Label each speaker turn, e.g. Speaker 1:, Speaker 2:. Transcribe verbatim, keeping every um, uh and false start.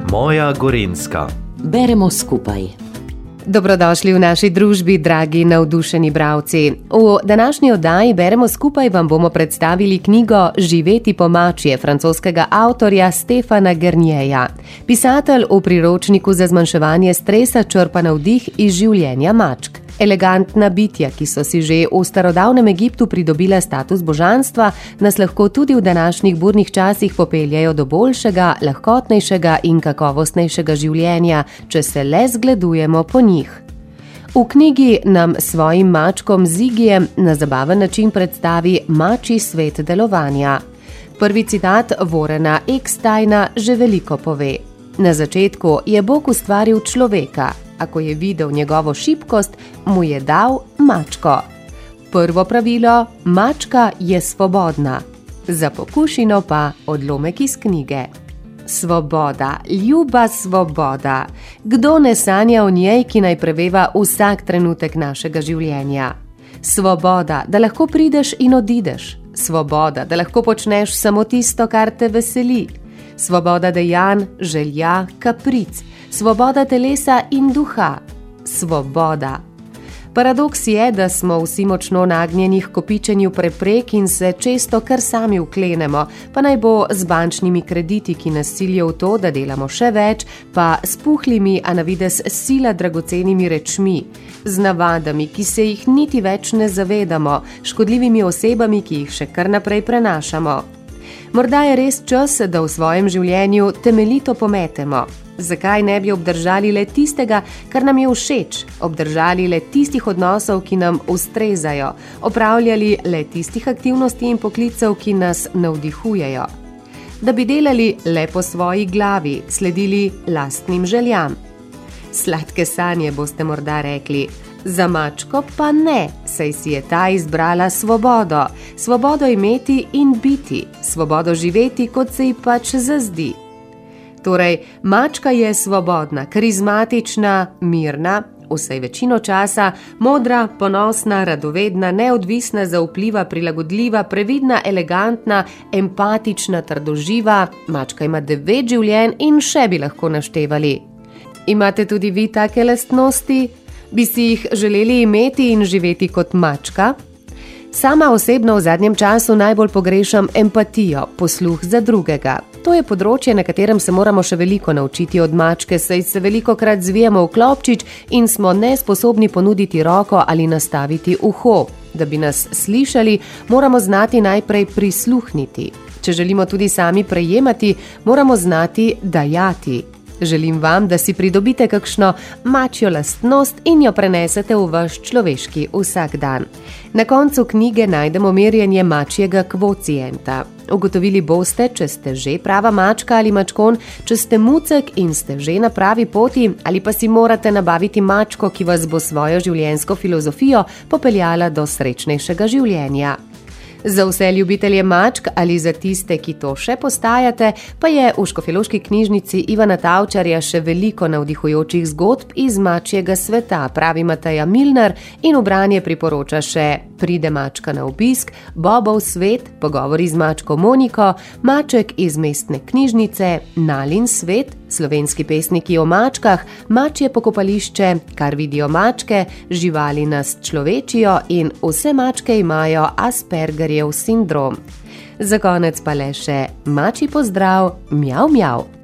Speaker 1: Moja Gorenjska.
Speaker 2: Beremo skupaj.
Speaker 3: Dobrodošli v naši družbi, dragi navdušeni bralci. V današnji oddaji Beremo skupaj vam bomo predstavili knjigo Živeti po mačje francoskega avtorja Stefana Gernjeja. Pisatelj v priročniku za zmanjševanje stresa črpa navdih iz življenja mačk. Elegantna bitja, ki so si že v starodavnem Egiptu pridobila status božanstva, nas lahko tudi v današnjih burnih časih popeljajo do boljšega, lahkotnejšega in kakovostnejšega življenja, če se le zgledujemo po njih. V knjigi nam svojim mačkom Zigijem na zabaven način predstavi mačji svet delovanja. Prvi citat Warrena Ecksteina že veliko pove. Na začetku je Bog ustvaril človeka. Ako je videl njegovo šibkost, mu je dal mačko. Prvo pravilo, mačka je svobodna. Za pokušino pa odlomek iz knjige. Svoboda, ljuba svoboda. Kdo ne sanja o njej, ki naj preveva vsak trenutek našega življenja? Svoboda, da lahko prideš in odideš. Svoboda, da lahko počneš samo tisto, kar te veseli. Svoboda dejanj, želja, kapric. Svoboda telesa in duha. Svoboda. Paradoks je, da smo vsi močno nagnjeni k kopičenju preprek in se često kar sami vklenemo, pa naj bo z bančnimi krediti, ki nas silijo v to, da delamo še več, pa s puhlimi, a navidez sila dragocenimi rečmi, z navadami, ki se jih niti več ne zavedamo, škodljivimi osebami, ki jih še kar naprej prenašamo. Morda je res čas, da v svojem življenju temeljito pometemo. Zakaj ne bi obdržali le tistega, kar nam je všeč, obdržali le tistih odnosov, ki nam ustrezajo, opravljali le tistih aktivnosti in poklicev, ki nas navdihujejo. Da bi delali le po svoji glavi, sledili lastnim željam. Sladke sanje, boste morda rekli. Za mačko pa ne, saj si je ta izbrala svobodo. Svobodo imeti in biti, svobodo živeti, kot se ji pač zazdi. Torej, mačka je svobodna, karizmatična, mirna, vsaj večino časa, modra, ponosna, radovedna, neodvisna, zaupljiva, prilagodljiva, previdna, elegantna, empatična, trdoživa. Mačka ima devet življenj in še bi lahko naštevali. Imate tudi vi take lastnosti? Bi si jih želeli imeti in živeti kot mačka? Sama osebno v zadnjem času najbolj pogrešam empatijo, posluh za drugega. To je področje, na katerem se moramo še veliko naučiti od mačke, saj se velikokrat zvijemo v klobčič in smo nesposobni ponuditi roko ali nastaviti uho. Da bi nas slišali, moramo znati najprej prisluhniti. Če želimo tudi sami prejemati, moramo znati dajati. Želim vam, da si pridobite kakšno mačjo lastnost in jo prenesete v vaš človeški vsakdan. Na koncu knjige najdemo merjenje mačjega kvocienta. Ugotovili boste, če ste že prava mačka ali mačkon, če ste mucek in ste že na pravi poti, ali pa si morate nabaviti mačko, ki vas bo svojo življenjsko filozofijo popeljala do srečnejšega življenja. Za vse ljubitelje mačk ali za tiste, ki to še postajate, pa je v Škofjeloški knjižnici Ivana Tavčarja še veliko navdihujočih zgodb iz mačjega sveta, pravi Mateja Milnar, in v branje priporoča še Pride mačka na obisk, Bobov svet, Pogovori z mačko Moniko, Maček iz mestne knjižnice, Nalin svet, Slovenski pesniki o mačkah, Mačje pokopališče, Kar vidijo mačke, Živali nas človečijo in Vse mačke imajo Aspergerjev sindrom. Za konec pa le še mačji pozdrav, mjav mjav.